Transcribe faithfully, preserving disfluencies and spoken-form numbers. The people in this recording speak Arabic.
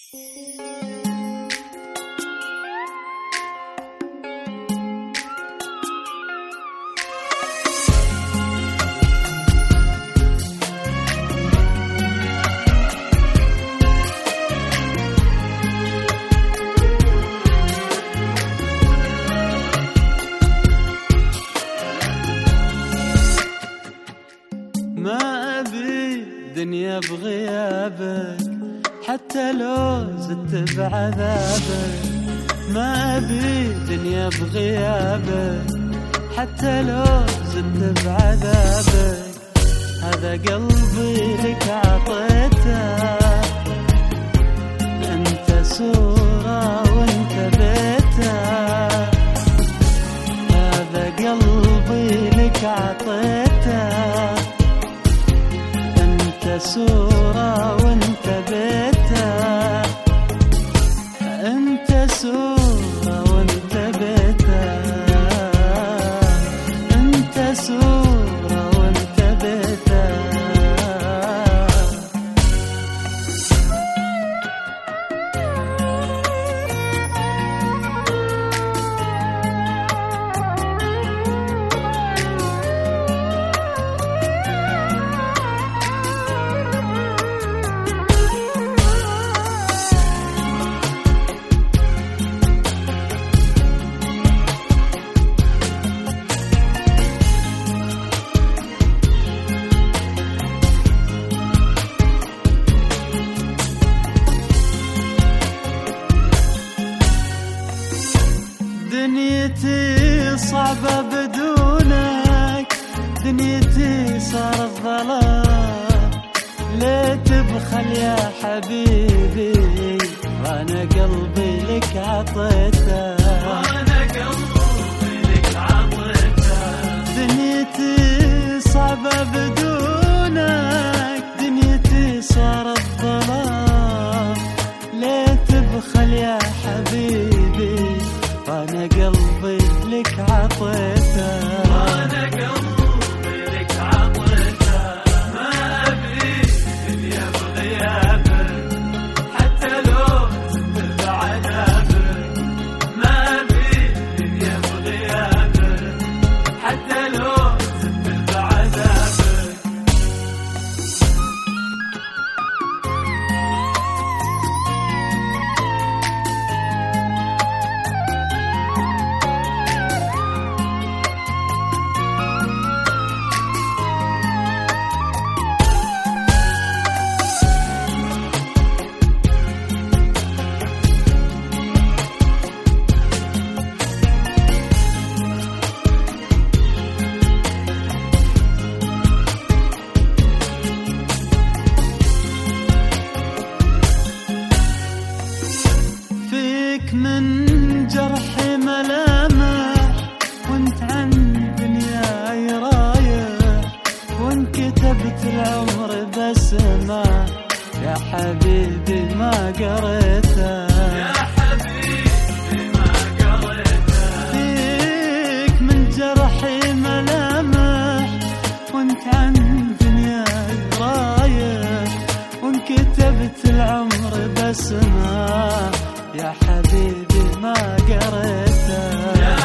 ما أبي دنيا بغيابك حتى لو زدت بعذابك، ما أبي دنيا بغيابك حتى لو زدت بعذابك. هذا قلبي لك عطيته، أنت صورة وأنت بيته. هذا قلبي لك عطيته، صورة وانت بيتها، انت صورة وانت بيتها، انت صورة وانت بيتها. دنيتي صعبة بدونك، دنيتي صار الظلام. ليه تبخل يا حبيبي وانا قلبي لك عطيته، وانا قلبي لك عطيته. دنيتي صعبة بدونك، دنيتي صار الظلام. ليه تبخل يا حبيبي وانا قلبي لك عطيته، وانا قلبي لك عطيته. ما ابي دنيا بغيابك حتى لو زدت بعذابك، ما ابي دنيا بغيابك حتى لو زدت بعذابك. من جرحي ملامح وانت عن دنياي رايح، وان كتبت العمر بسمة يا حبيبي ما قريته، يا حبيبي ما قريته. فيك من جرحي ملامح وانت عن دنياي رايح، وان كتبت العمر بسمة يا حبيبي ما قريته.